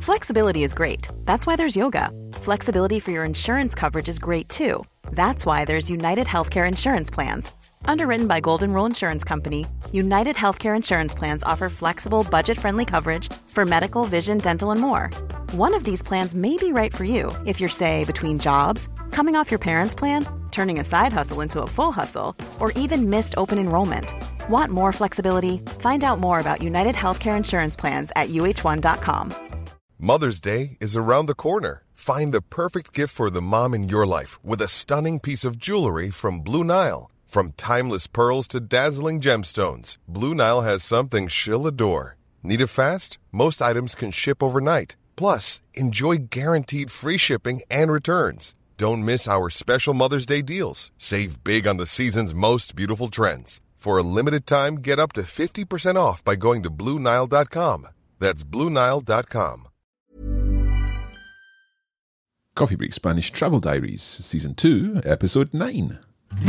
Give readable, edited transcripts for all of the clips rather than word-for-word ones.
Flexibility is great. That's why there's yoga. Flexibility for your insurance coverage is great too. That's why there's United Healthcare Insurance Plans. Underwritten by Golden Rule Insurance Company, United Healthcare Insurance Plans offer flexible, budget-friendly coverage for medical, vision, dental, and more. One of these plans may be right for you if you're, say, between jobs, coming off your parents' plan, turning a side hustle into a full hustle, or even missed open enrollment. Want more flexibility? Find out more about United Healthcare Insurance Plans at uh1.com. Mother's Day is around the corner. Find the perfect gift for the mom in your life with a stunning piece of jewelry from Blue Nile. From timeless pearls to dazzling gemstones, Blue Nile has something she'll adore. Need it fast? Most items can ship overnight. Plus, enjoy guaranteed free shipping and returns. Don't miss our special Mother's Day deals. Save big on the season's most beautiful trends. For a limited time, get up to 50% off by going to BlueNile.com. That's BlueNile.com. Coffee Break Spanish Travel Diaries, Season 2, Episode 9.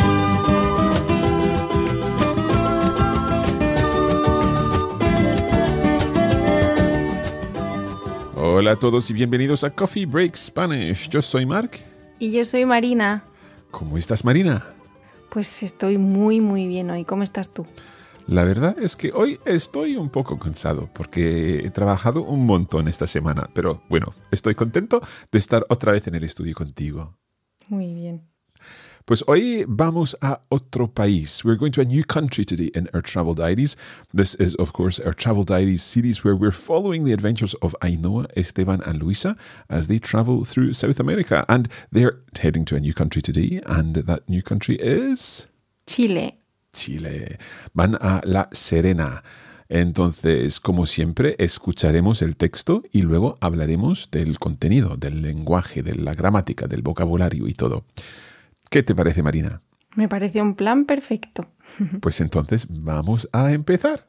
Hola a todos y bienvenidos a Coffee Break Spanish. Yo soy Mark. Y yo soy Marina. ¿Cómo estás, Marina? Pues estoy muy bien hoy. ¿Cómo estás tú? La verdad es que hoy estoy un poco cansado porque he trabajado un montón esta semana. Pero bueno, estoy contento de estar otra vez en el estudio contigo. Muy bien. Pues hoy vamos a otro país. We're going to a new country today in our travel diaries. This is, of course, our travel diaries series where we're following the adventures of Ainhoa, Esteban and Luisa as they travel through South America. And they're heading to a new country today. And that new country is... Chile. Chile. Van a La Serena. Entonces, como siempre, escucharemos el texto y luego hablaremos del contenido, del lenguaje, de la gramática, del vocabulario y todo. ¿Qué te parece, Marina? Me parece un plan perfecto. Pues entonces vamos a empezar.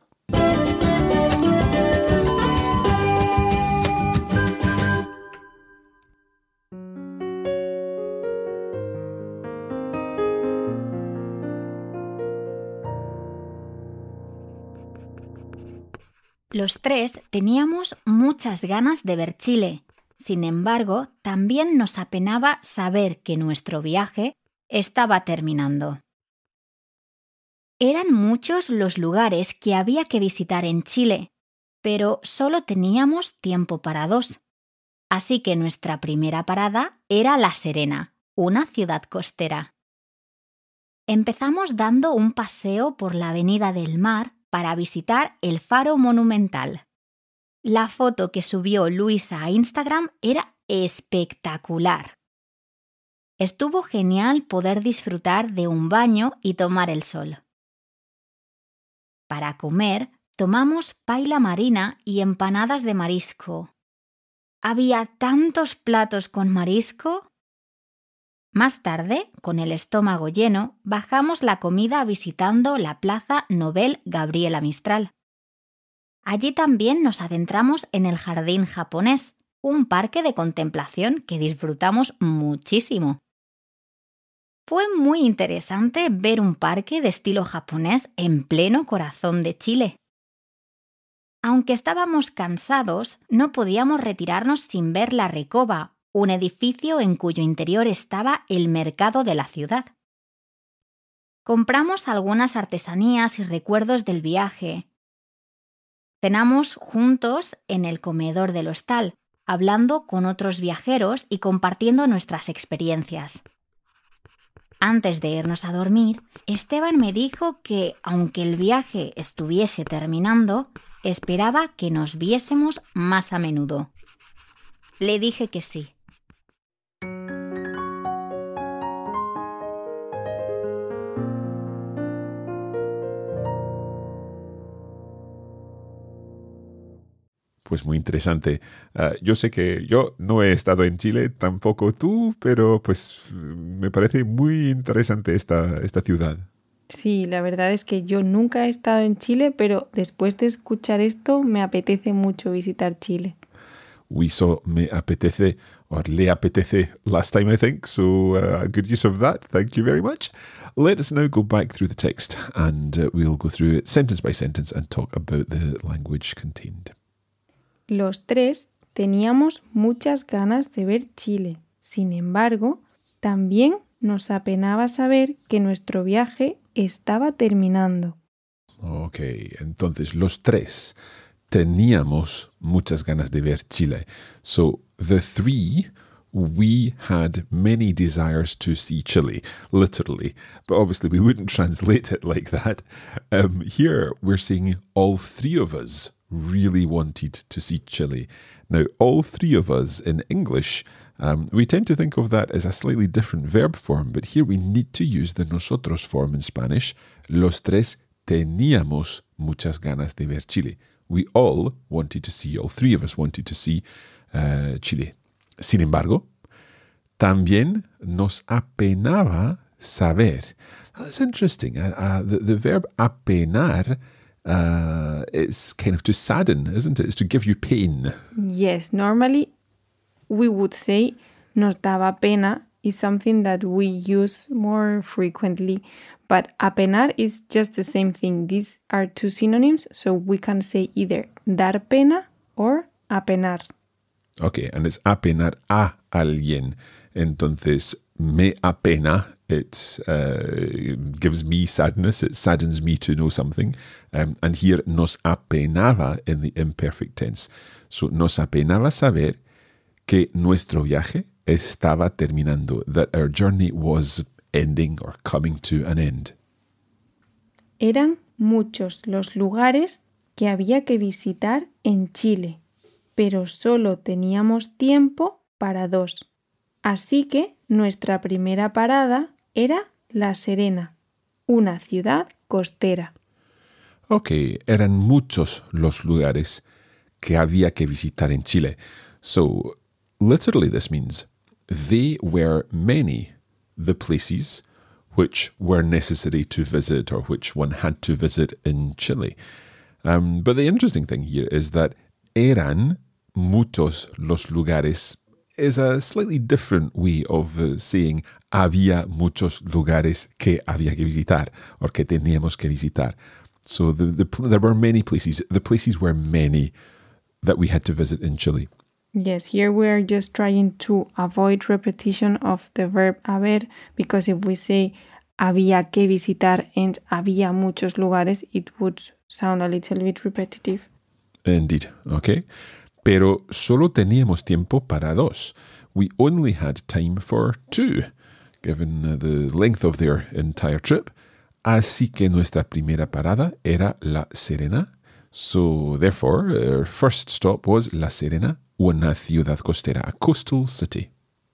Los tres teníamos muchas ganas de ver Chile. Sin embargo, también nos apenaba saber que nuestro viaje estaba terminando. Eran muchos los lugares que había que visitar en Chile, pero solo teníamos tiempo para 2. Así que nuestra primera parada era La Serena, una ciudad costera. Empezamos dando un paseo por la Avenida del Mar para visitar el Faro Monumental. La foto que subió Luisa a Instagram era espectacular. Estuvo genial poder disfrutar de un baño y tomar el sol. Para comer, tomamos paella marina y empanadas de marisco. Había tantos platos con marisco. Más tarde, con el estómago lleno, bajamos la comida visitando la Plaza Nobel Gabriela Mistral. Allí también nos adentramos en el Jardín Japonés, un parque de contemplación que disfrutamos muchísimo. Fue muy interesante ver un parque de estilo japonés en pleno corazón de Chile. Aunque estábamos cansados, no podíamos retirarnos sin ver la Recoba, un edificio en cuyo interior estaba el mercado de la ciudad. Compramos algunas artesanías y recuerdos del viaje. Cenamos juntos en el comedor del hostal, hablando con otros viajeros y compartiendo nuestras experiencias. Antes de irnos a dormir, Esteban me dijo que, aunque el viaje estuviese terminando, esperaba que nos viésemos más a menudo. Le dije que sí. Pues muy interesante. Yo sé que yo no he estado en Chile, tampoco tú, pero pues me parece muy interesante esta ciudad. Sí, la verdad es que yo nunca he estado en Chile, pero después de escuchar esto me apetece mucho visitar Chile. We saw me apetece, or le apetece last time, I think, so good use of that. Thank you very much. Let us now go back through the text and we'll go through it sentence by sentence and talk about the language contained. Los tres teníamos muchas ganas de ver Chile. Sin embargo, también nos apenaba saber que nuestro viaje estaba terminando. Ok, entonces los tres teníamos muchas ganas de ver Chile. So the three, we had many desires to see Chile, literally. But obviously we wouldn't translate it like that. Here we're saying all three of us really wanted to see Chile. Now, all three of us in English, we tend to think of that as a slightly different verb form, but here we need to use the nosotros form in Spanish. Los tres teníamos muchas ganas de ver Chile. We all wanted to see, all three of us wanted to see Chile. Sin embargo, también nos apenaba saber. That's interesting. The verb apenar is kind of to sadden, isn't it? It's to give you pain. Yes, normally we would say nos daba pena is something that we use more frequently. But apenar is just the same thing. These are two synonyms, so we can say either dar pena or apenar. Okay, and it's apenar a alguien. Entonces, me apena, it gives me sadness, it saddens me to know something. And here, nos apenaba in the imperfect tense. So, nos apenaba saber que nuestro viaje estaba terminando, that our journey was ending or coming to an end. Eran muchos los lugares que había que visitar en Chile, pero solo teníamos tiempo para 2. Así que nuestra primera parada era La Serena, una ciudad costera. Ok, eran muchos los lugares que había que visitar en Chile. So, literally this means they were many the places which were necessary to visit or which one had to visit in Chile. But the interesting thing here is that eran muchos los lugares is a slightly different way of saying había muchos lugares que había que visitar or que teníamos que visitar. So there were many places. The places were many that we had to visit in Chile. Yes, here we are just trying to avoid repetition of the verb haber, because if we say había que visitar and había muchos lugares, it would sound a little bit repetitive. Indeed, okay. Pero solo teníamos tiempo para 2. We only had time for 2, given the length of their entire trip. Así que nuestra primera parada era La Serena. So, therefore, our first stop was La Serena, una ciudad costera, a coastal city.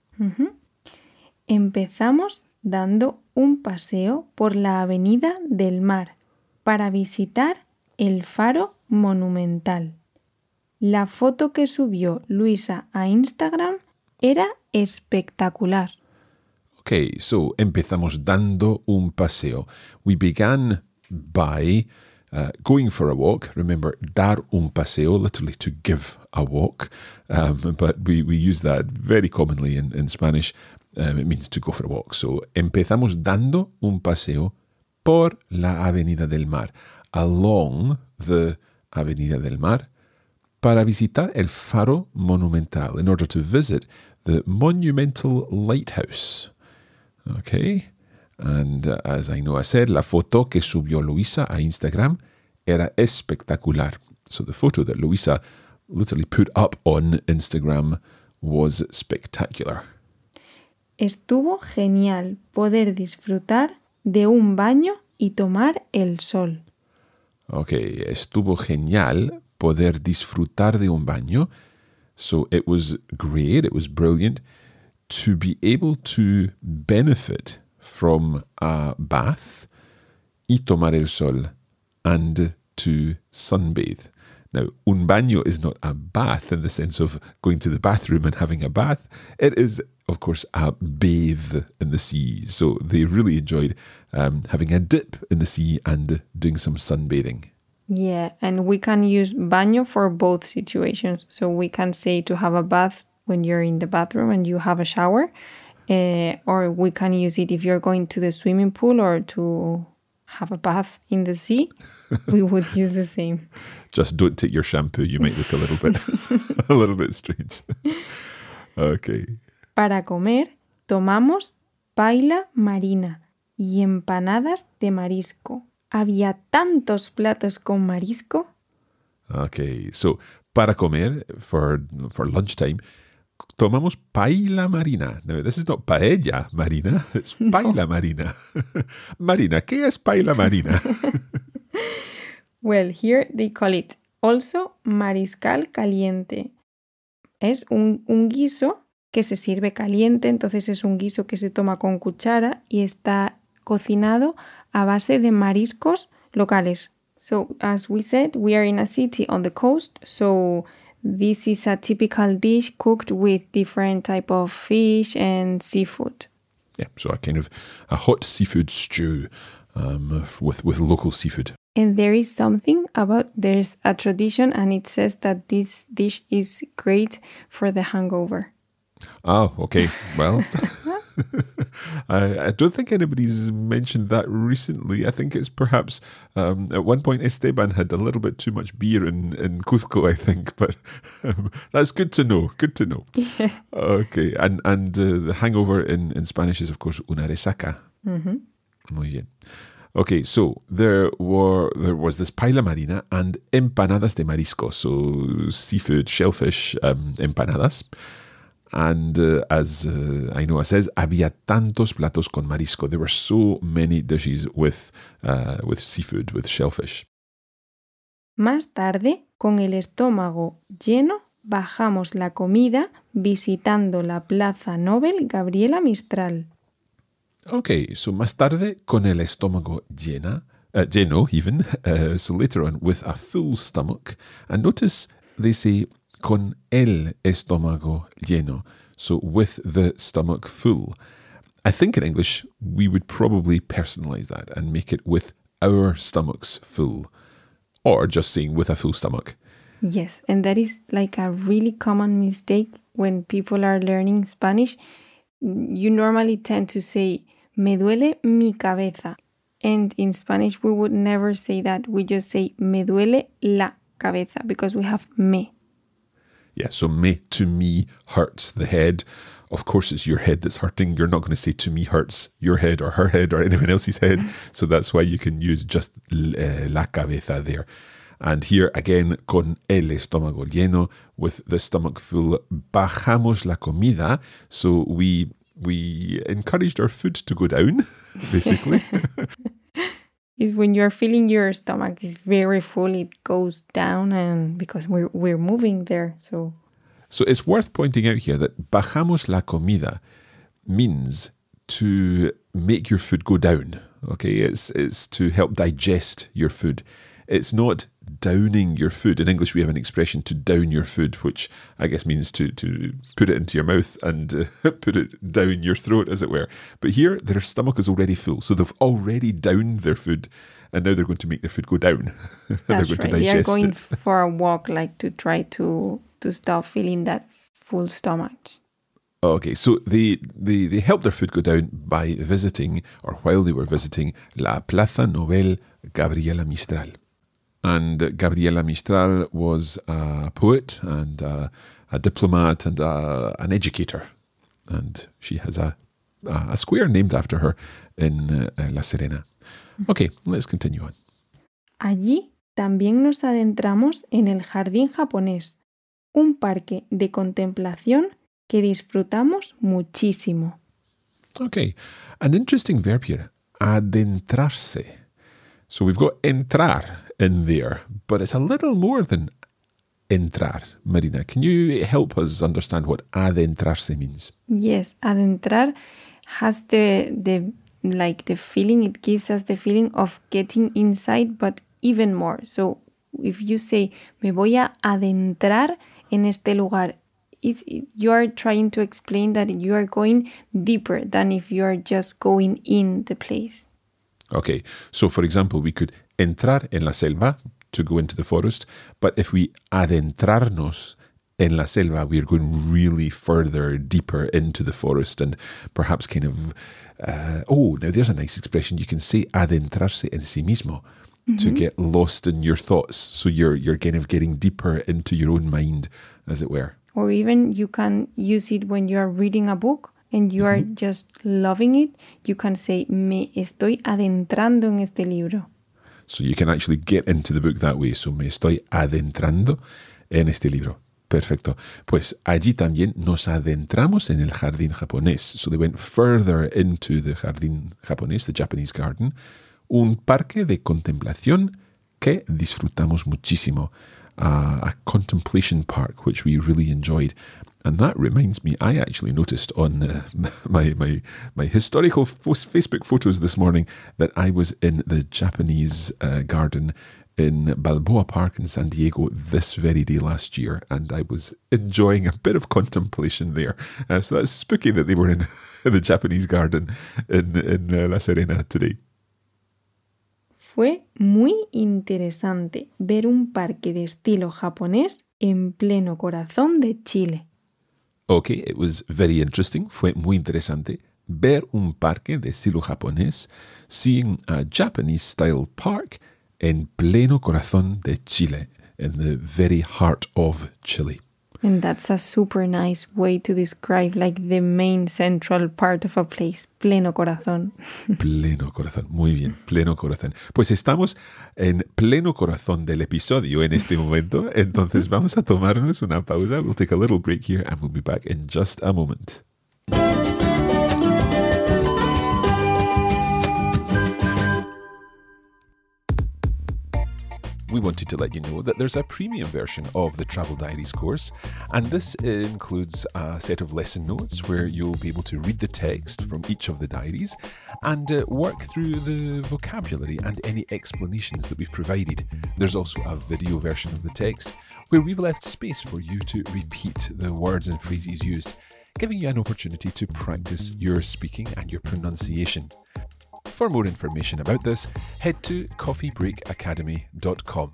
Empezamos dando un paseo por la Avenida del Mar para visitar el Faro Monumental. La foto que subió Luisa a Instagram era espectacular. Okay, so empezamos dando un paseo. We began by going for a walk. Remember, dar un paseo, literally to give a walk. But we use that very commonly in Spanish. It means to go for a walk. So, empezamos dando un paseo por la Avenida del Mar, along the Avenida del Mar, para visitar el Faro Monumental, in order to visit the monumental lighthouse. Okay? And as Ainhoa said, la foto que subió Luisa a Instagram era espectacular. So the photo that Luisa literally put up on Instagram was spectacular. Estuvo genial poder disfrutar de un baño y tomar el sol. Okay, estuvo genial poder disfrutar de un baño. So it was great, it was brilliant to be able to benefit from a bath y tomar el sol and to sunbathe. Now, un baño is not a bath in the sense of going to the bathroom and having a bath. It is, of course, a bathe in the sea. So they really enjoyed having a dip in the sea and doing some sunbathing. Yeah, and we can use baño for both situations. So we can say to have a bath when you're in the bathroom and you have a shower. Or we can use it if you're going to the swimming pool or to have a bath in the sea, we would use the same. Just don't take your shampoo. You might look a little bit strange. Okay. Para comer, tomamos paella marina y empanadas de marisco. Había tantos platos con marisco. Okay, so para comer, for lunchtime, tomamos paella marina. Now, this is not paella marina, it's paella marina. Marina, ¿qué es paella marina? Well, here they call it also mariscal caliente. Es un guiso que se sirve caliente, entonces es un guiso que se toma con cuchara y está cocinado a base de mariscos locales. So, as we said, we are in a city on the coast, so this is a typical dish cooked with different type of fish and seafood. Yeah, so a hot seafood stew with local seafood. And there's a tradition and it says that this dish is great for the hangover. Oh, okay. Well, I don't think anybody's mentioned that recently. I think it's perhaps at one point Esteban had a little bit too much beer in Cuzco, I think, but that's good to know. Good to know. Yeah. Okay, and the hangover in Spanish is, of course, una resaca. Mm-hmm. Muy bien. Okay, so there was this paella marina and empanadas de marisco, so seafood, shellfish empanadas. And as Ainhoa says, había tantos platos con marisco. There were so many dishes with seafood, with shellfish. Más tarde, con el estómago lleno, bajamos la comida visitando la Plaza Nobel Gabriela Mistral. Okay, so más tarde, con el estómago lleno even, so later on, with a full stomach. And notice they say con el estómago lleno, so with the stomach full. I think in English we would probably personalize that and make it with our stomachs full, or just saying with a full stomach. Yes, and that is like a really common mistake when people are learning Spanish. You normally tend to say, me duele mi cabeza. And in Spanish we would never say that. We just say, me duele la cabeza, because we have me. Yeah, so me, to me, hurts the head. Of course, it's your head that's hurting. You're not going to say to me hurts your head or her head or anyone else's head. So that's why you can use just la cabeza there. And here again, con el estómago lleno, with the stomach full, bajamos la comida. So we encouraged our food to go down, basically. Is when you're feeling your stomach is very full, it goes down, and because we're moving there. So it's worth pointing out here that bajamos la comida means to make your food go down. Okay, it's to help digest your food. It's not downing your food. In English, we have an expression to down your food, which I guess means to put it into your mouth and put it down your throat, as it were. But here, their stomach is already full. So they've already downed their food, and now they're going to make their food go down. That's right. They are going for a walk, like to try to stop feeling that full stomach. Okay, so they helped their food go down by visiting, or while they were visiting, La Plaza Nobel Gabriela Mistral. And Gabriela Mistral was a poet and a diplomat and an educator. And she has a square named after her in La Serena. Okay, let's continue on. Allí también nos adentramos en el Jardín Japonés, un parque de contemplación que disfrutamos muchísimo. Okay, an interesting verb here, adentrarse. So we've got entrar in there, but it's a little more than entrar. Marina, can you help us understand what adentrarse means? Yes, adentrar has the feeling, it gives us the feeling of getting inside, but even more. So if you say, me voy a adentrar en este lugar, you are trying to explain that you are going deeper than if you are just going in the place. Okay, so for example, we could entrar en la selva, to go into the forest, but if we adentrarnos En la selva, we're going really further, deeper into the forest and perhaps kind of... now there's a nice expression. You can say adentrarse en sí mismo, to get lost in your thoughts. So you're kind of getting deeper into your own mind, as it were. Or even you can use it when you are reading a book and you are just loving it. You can say, me estoy adentrando en este libro. So you can actually get into the book that way. So me estoy adentrando en este libro. Perfecto. Pues allí también nos adentramos en el jardín japonés. So they went further into the jardín japonés, the Japanese garden. Un parque de contemplación que disfrutamos muchísimo. A contemplation park, which we really enjoyed. And that reminds me, I actually noticed on my historical Facebook photos this morning that I was in the Japanese garden in Balboa Park in San Diego this very day last year, and I was enjoying a bit of contemplation there. So that's spooky that they were in the Japanese garden in La Serena today. Fue muy interesante ver un parque de estilo japonés en pleno corazón de Chile. Okay, it was very interesting. Fue muy interesante ver un parque de estilo japonés, seeing a Japanese-style park en pleno corazón de Chile, in the very heart of Chile. And that's a super nice way to describe like the main central part of a place, pleno corazón. Pleno corazón, muy bien, pleno corazón. Pues estamos en pleno corazón del episodio en este momento, entonces vamos a tomarnos una pausa. We'll take a little break here and we'll be back in just a moment. We wanted to let you know that there's a premium version of the Travel Diaries course, and this includes a set of lesson notes where you'll be able to read the text from each of the diaries and work through the vocabulary and any explanations that we've provided. There's also a video version of the text where we've left space for you to repeat the words and phrases used, giving you an opportunity to practice your speaking and your pronunciation. For more information about this, head to coffeebreakacademy.com.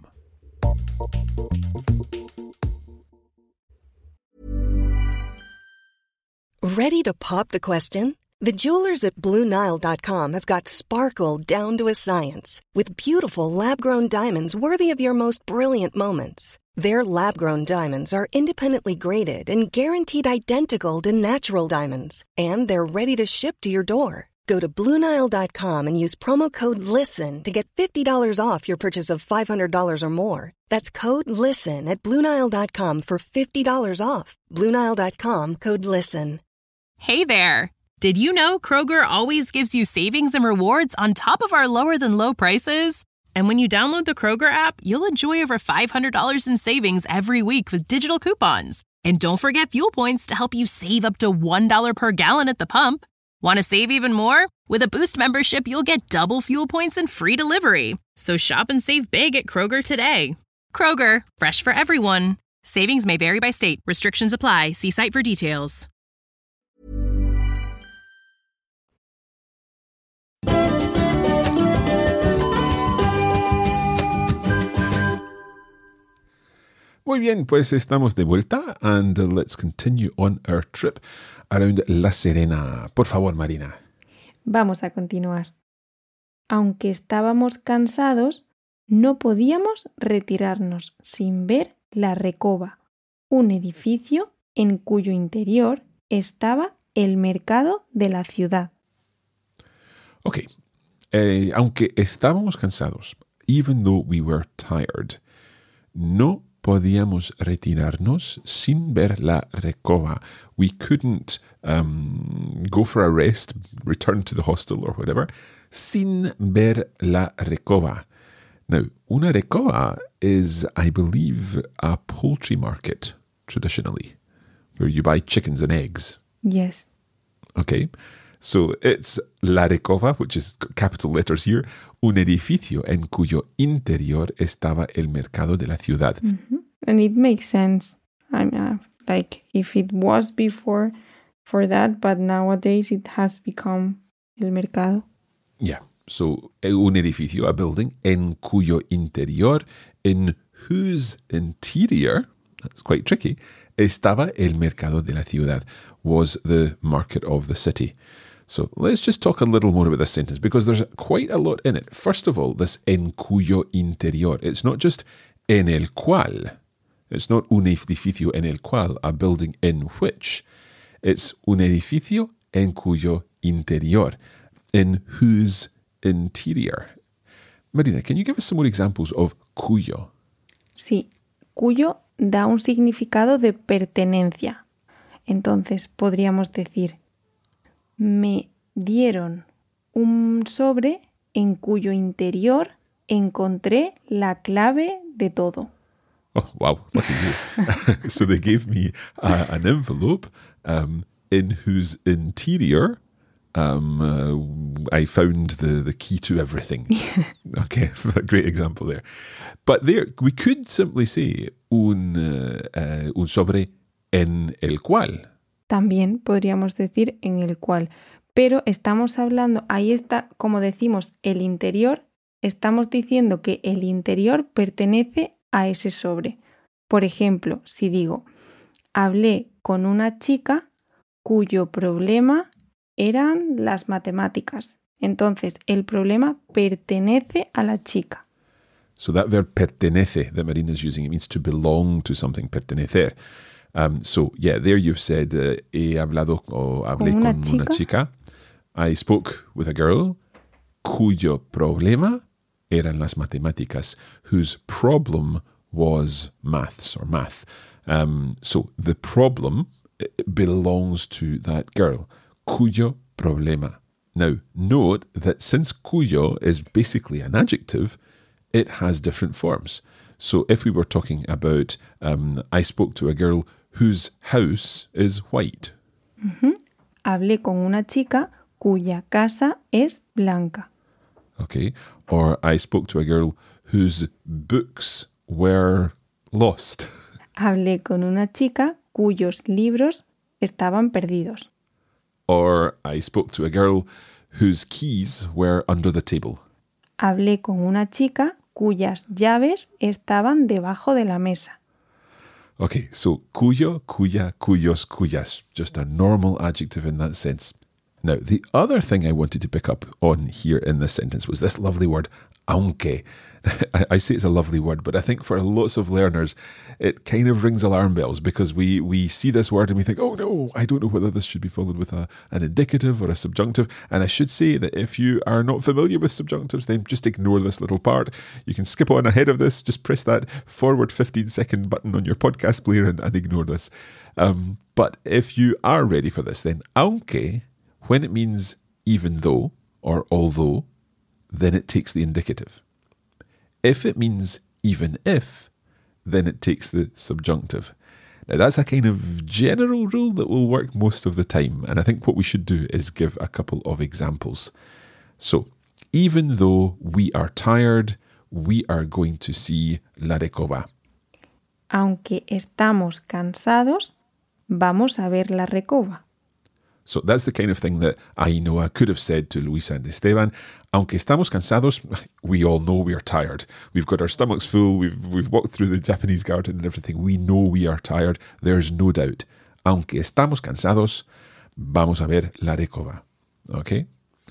Ready to pop the question? The jewelers at BlueNile.com have got sparkle down to a science with beautiful lab-grown diamonds worthy of your most brilliant moments. Their lab-grown diamonds are independently graded and guaranteed identical to natural diamonds, and they're ready to ship to your door. Go to BlueNile.com and use promo code LISTEN to get $50 off your purchase of $500 or more. That's code LISTEN at BlueNile.com for $50 off. BlueNile.com, code LISTEN. Hey there! Did you know Kroger always gives you savings and rewards on top of our lower-than-low prices? And when you download the Kroger app, you'll enjoy over $500 in savings every week with digital coupons. And don't forget fuel points to help you save up to $1 per gallon at the pump. Want to save even more? With a Boost membership, you'll get double fuel points and free delivery. So shop and save big at Kroger today. Kroger, fresh for everyone. Savings may vary by state. Restrictions apply. See site for details. Muy bien, pues estamos de vuelta and let's continue on our trip around La Serena. Por favor, Marina. Vamos a continuar. Aunque estábamos cansados, no podíamos retirarnos sin ver la Recoba, un edificio en cuyo interior estaba el mercado de la ciudad. Okay. Aunque estábamos cansados, even though we were tired, no podíamos retirarnos sin ver la Recoba. We couldn't go for a rest, return to the hostel or whatever, sin ver la Recoba. Now, una Recoba is, I believe, a poultry market, traditionally, where you buy chickens and eggs. Yes. Okay. So it's La Recoba, which is capital letters here, un edificio en cuyo interior estaba el mercado de la ciudad. Mm-hmm. And it makes sense. Like if it was before for that, but nowadays it has become el mercado. Yeah. So un edificio, a building, en cuyo interior, in whose interior that's quite tricky. Estaba el mercado de la ciudad, was the market of the city. So let's just talk a little more about this sentence because there's quite a lot in it. First of all, this en cuyo interior. It's not just en el cual. It's not un edificio en el cual, a building in which. It's un edificio en cuyo interior, in whose interior. Marina, can you give us some more examples of cuyo? Sí, cuyo da un significado de pertenencia. Entonces podríamos decir, me dieron un sobre en cuyo interior encontré la clave de todo. Oh, wow, look at you. So they gave me an envelope in whose interior I found the key to everything. Okay, a great example there. But there, we could simply say un sobre en el cual. También podríamos decir en el cual, pero estamos hablando, ahí está, como decimos, el interior, estamos diciendo que el interior pertenece a ese sobre. Por ejemplo, si digo, hablé con una chica cuyo problema eran las matemáticas. Entonces, el problema pertenece a la chica. So that verb pertenece that Marina is using, it means to belong to something, pertenecer. So, yeah, there you've said, he hablado o hablé con una chica. I spoke with a girl cuyo problema eran las matemáticas, whose problem was maths or math. So the problem belongs to that girl. Cuyo problema. Now, note that since cuyo is basically an adjective, it has different forms. So if we were talking about, I spoke to a girl whose house is white. Uh-huh. Hablé con una chica cuya casa es blanca. Okay. Or I spoke to a girl whose books were lost. Hablé con una chica cuyos libros estaban perdidos. Or I spoke to a girl whose keys were under the table. Hablé con una chica cuyas llaves estaban debajo de la mesa. Okay, so cuyo, cuya, cuyos, cuyas. Just a normal adjective in that sense. Now, the other thing I wanted to pick up on here in this sentence was this lovely word, aunque. I say it's a lovely word, but I think for lots of learners, it kind of rings alarm bells because we see this word and we think, oh no, I don't know whether this should be followed with an indicative or a subjunctive. And I should say that if you are not familiar with subjunctives, then just ignore this little part. You can skip on ahead of this, just press that forward 15-second button on your podcast player and ignore this. But if you are ready for this, then aunque, when it means even though or although, then it takes the indicative. If it means even if, then it takes the subjunctive. Now, that's a kind of general rule that will work most of the time, and I think what we should do is give a couple of examples. So, even though we are tired, we are going to see la recoba. Aunque estamos cansados, vamos a ver la recoba. So that's the kind of thing that Ainhoa could have said to Luisa and Esteban. Aunque estamos cansados, we all know we are tired. We've got our stomachs full. We've walked through the Japanese garden and everything. We know we are tired. There's no doubt. Aunque estamos cansados, vamos a ver la recoba. Okay?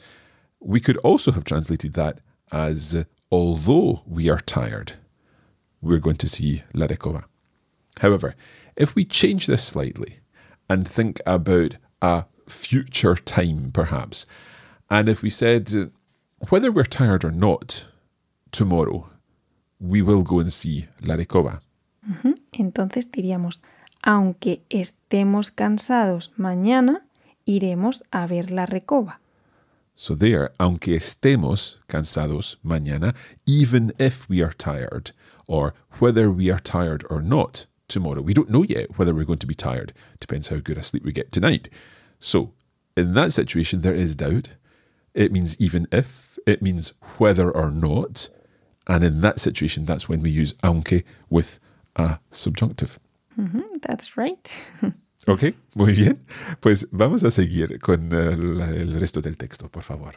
We could also have translated that as although we are tired, we're going to see la recoba. However, if we change this slightly and think about a future time, perhaps. And if we said, whether we're tired or not, tomorrow, we will go and see la recoba. Uh-huh. Entonces diríamos, aunque estemos cansados mañana, iremos a ver la recoba. So there, aunque estemos cansados mañana, even if we are tired, or whether we are tired or not tomorrow. We don't know yet whether we're going to be tired. Depends how good a sleep we get tonight. So, in that situation, there is doubt. It means even if, it means whether or not. And in that situation, that's when we use aunque with a subjunctive. Mm-hmm, that's right. Ok, muy bien. Pues vamos a seguir con el resto del texto, por favor.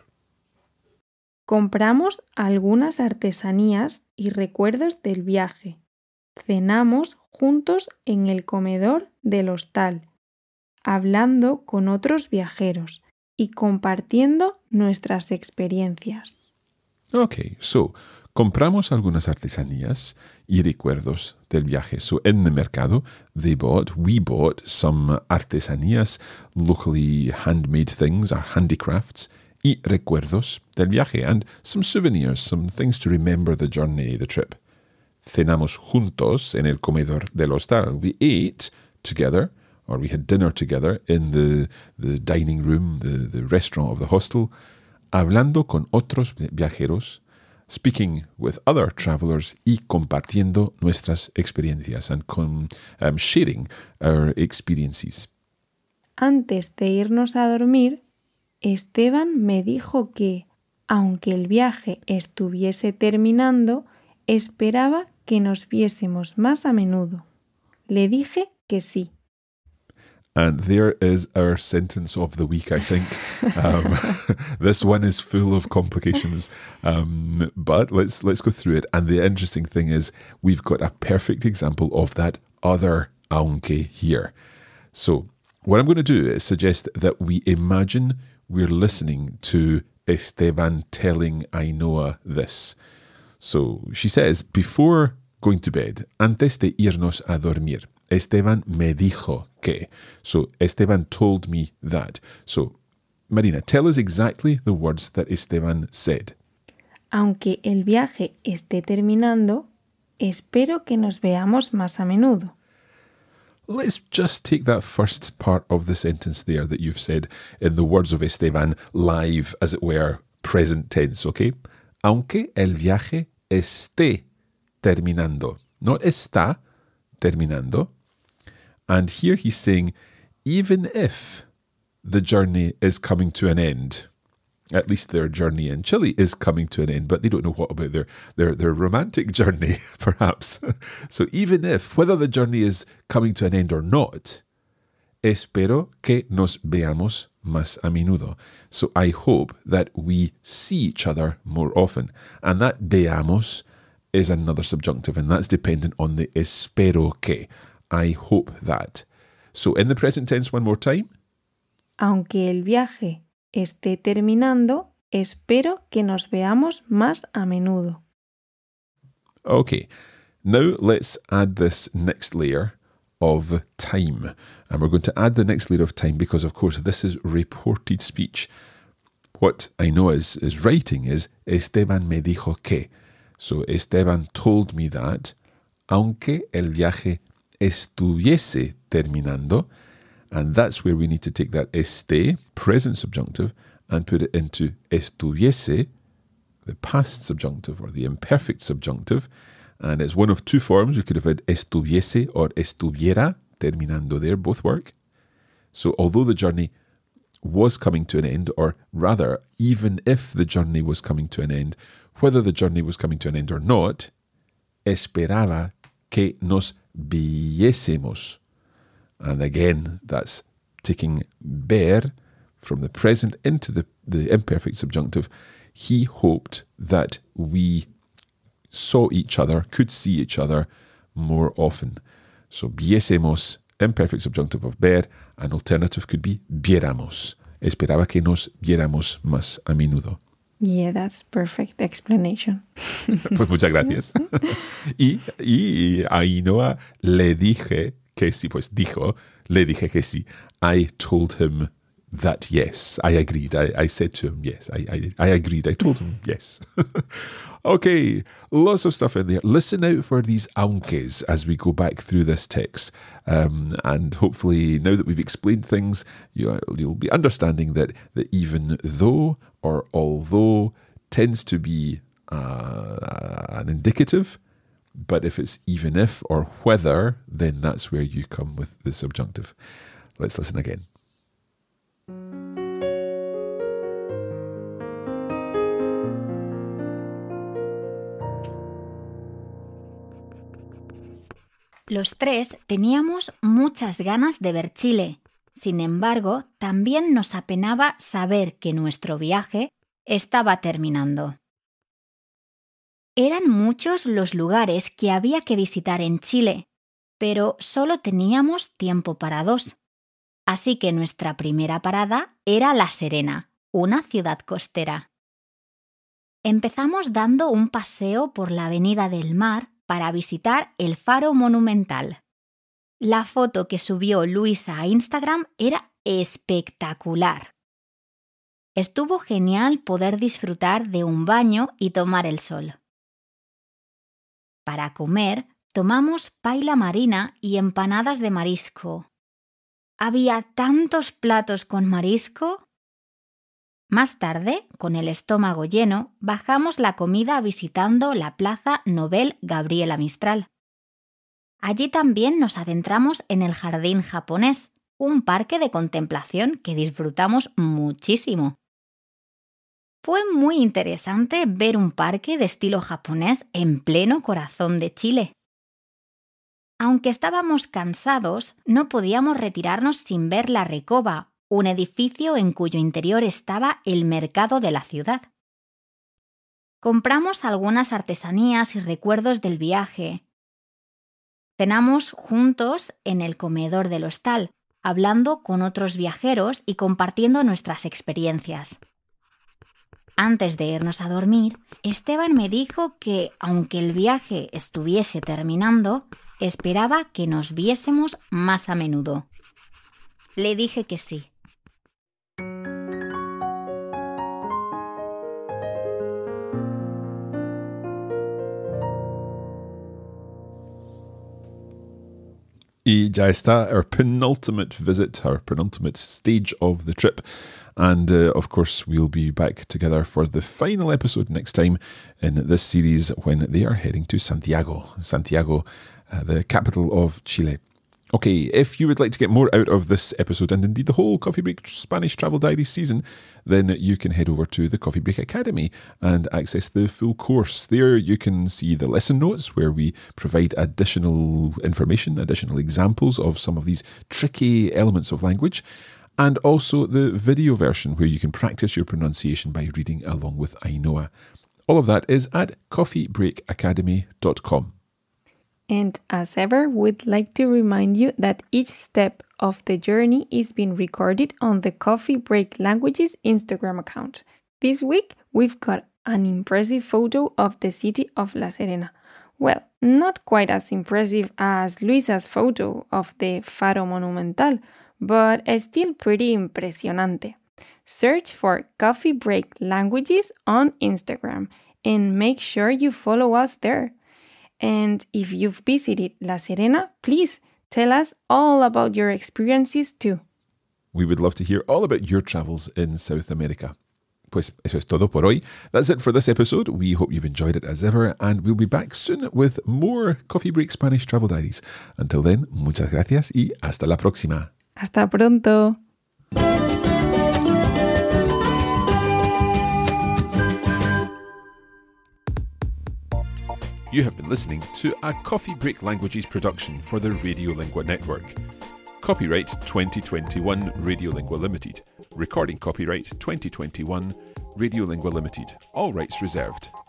Compramos algunas artesanías y recuerdos del viaje. cenamos juntos en el comedor del hostal, hablando con otros viajeros y compartiendo nuestras experiencias. Okay, so compramos algunas artesanías y recuerdos del viaje. So in the mercado, we bought some artesanías, locally handmade things, our handicrafts, y recuerdos del viaje, and some souvenirs, some things to remember the journey, the trip. Cenamos juntos en el comedor del hostal. We ate together, or we had dinner together in the dining room, the restaurant of the hostel, hablando con otros viajeros, speaking with other travelers y compartiendo nuestras experiencias and sharing our experiences. Antes de irnos a dormir, Esteban me dijo que, aunque el viaje estuviese terminando, esperaba que nos viésemos más a menudo. Le dije que sí. And there is our sentence of the week, I think. This one is full of complications, but let's go through it. And the interesting thing is we've got a perfect example of that other aunque here. So what I'm going to do is suggest that we imagine we're listening to Esteban telling Ainhoa this. So she says, before going to bed, antes de irnos a dormir, Esteban me dijo que. So Esteban told me that. So Marina, tell us exactly the words that Esteban said. Aunque el viaje esté terminando, espero que nos veamos más a menudo. Let's just take that first part of the sentence there that you've said in the words of Esteban, live, as it were, present tense, okay? Aunque el viaje esté terminando. Not está terminando. And here he's saying, even if the journey is coming to an end, at least their journey in Chile is coming to an end, but they don't know what about their romantic journey, perhaps. So even if, whether the journey is coming to an end or not, espero que nos veamos más a menudo. So I hope that we see each other more often. And that veamos is another subjunctive, and that's dependent on the espero que. I hope that. So in the present tense one more time. Aunque el viaje esté terminando, espero que nos veamos más a menudo. Okay, now let's add this next layer of time. And we're going to add the next layer of time because, of course, this is reported speech. What Ainhoa is writing is Esteban me dijo que. So Esteban told me that, aunque el viaje estuviese terminando, and that's where we need to take that esté, present subjunctive, and put it into estuviese, the past subjunctive or the imperfect subjunctive. And it's one of two forms. We could have had estuviese or estuviera, terminando there, both work. So although the journey was coming to an end, or rather, even if the journey was coming to an end, whether the journey was coming to an end or not, esperaba que nos viésemos. And again, that's taking ver from the present into the imperfect subjunctive. He hoped that we saw each other, could see each other more often. So viésemos, imperfect subjunctive of ver, an alternative could be viéramos. Esperaba que nos viéramos más a menudo. Yeah, that's perfect explanation. Pues muchas gracias. y Ainhoa le dije que sí, pues dijo, le dije que sí. I told him that yes, I agreed. I said to him yes, I agreed. I told him yes. Okay, lots of stuff in there. Listen out for these aunques as we go back through this text. And hopefully now that we've explained things, you'll be understanding that even though or although tends to be an indicative, but if it's even if or whether, then that's where you come with the subjunctive. Let's listen again. Los tres teníamos muchas ganas de ver Chile. Sin embargo, también nos apenaba saber que nuestro viaje estaba terminando. Eran muchos los lugares que había que visitar en Chile, pero solo teníamos tiempo para 2. Así que nuestra primera parada era La Serena, una ciudad costera. Empezamos dando un paseo por la Avenida del Mar para visitar el Faro Monumental. La foto que subió Luisa a Instagram era espectacular. Estuvo genial poder disfrutar de un baño y tomar el sol. Para comer, tomamos paella marina y empanadas de marisco. Había tantos platos con marisco. Más tarde, con el estómago lleno, bajamos la comida visitando la Plaza Nobel Gabriela Mistral. Allí también nos adentramos en el Jardín Japonés, un parque de contemplación que disfrutamos muchísimo. Fue muy interesante ver un parque de estilo japonés en pleno corazón de Chile. Aunque estábamos cansados, no podíamos retirarnos sin ver la Recoba, un edificio en cuyo interior estaba el mercado de la ciudad. Compramos algunas artesanías y recuerdos del viaje. Cenamos juntos en el comedor del hostal, hablando con otros viajeros y compartiendo nuestras experiencias. Antes de irnos a dormir, Esteban me dijo que, aunque el viaje estuviese terminando, esperaba que nos viésemos más a menudo. Le dije que sí. Y ya está, our penultimate visit, our penultimate stage of the trip. And of course, we'll be back together for the final episode next time in this series when they are heading to Santiago, the capital of Chile. Okay, if you would like to get more out of this episode and indeed the whole Coffee Break Spanish Travel Diaries season, then you can head over to the Coffee Break Academy and access the full course. There you can see the lesson notes where we provide additional information, additional examples of some of these tricky elements of language, and also the video version where you can practice your pronunciation by reading along with Ainhoa. All of that is at coffeebreakacademy.com. And as ever, we'd like to remind you that each step of the journey is being recorded on the Coffee Break Languages Instagram account. This week, we've got an impressive photo of the city of La Serena. Well, not quite as impressive as Luisa's photo of the Faro Monumental, but still pretty impresionante. Search for Coffee Break Languages on Instagram and make sure you follow us there. And if you've visited La Serena, please tell us all about your experiences too. We would love to hear all about your travels in South America. Pues eso es todo por hoy. That's it for this episode. We hope you've enjoyed it as ever, and we'll be back soon with more Coffee Break Spanish Travel Diaries. Until then, muchas gracias y hasta la próxima. Hasta pronto. You have been listening to a Coffee Break Languages production for the Radiolingua Network. Copyright 2021 Radiolingua Limited. Recording copyright 2021 Radiolingua Limited. All rights reserved.